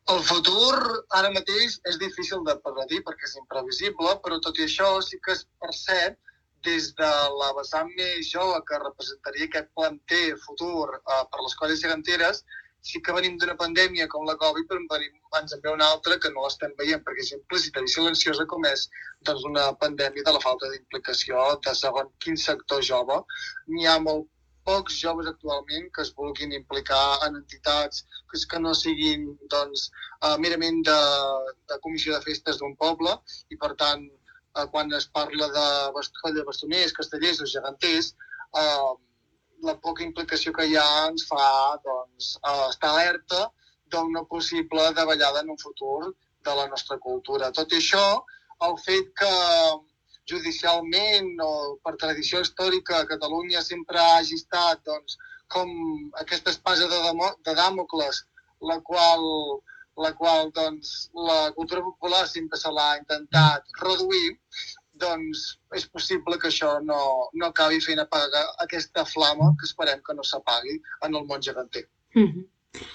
El futur ara mateix és difícil de predir perquè és imprevisible, però tot i això sí que es percep des de la vessant més jove que representaria aquest planter futur per les colles geganteres. Sí que venim d'una pandèmia com la Covid, però ens en ve una altra que no l'estem veient perquè és implícita i silenciosa com és doncs, una pandèmia de la falta d'implicació de segon quin sector jove. N'hi ha molt pocs joves actualment que es vulguin implicar en entitats que no siguin doncs, merament de comissió de festes d'un poble i, per tant, quan es parla de bastoners, castellers o geganters, la poca implicació que hi ha ens fa doncs, estar alerta d'una possible davallada en un futur de la nostra cultura. Tot i això, el fet que judicialment o per tradició històrica Catalunya sempre hagi estat doncs, com aquesta espasa de Dàmocles, la qual doncs, la cultura popular sempre se l'ha intentat reduir, doncs és possible que això no acabi fent apagar aquesta flama que esperem que no s'apagui en el món geganter.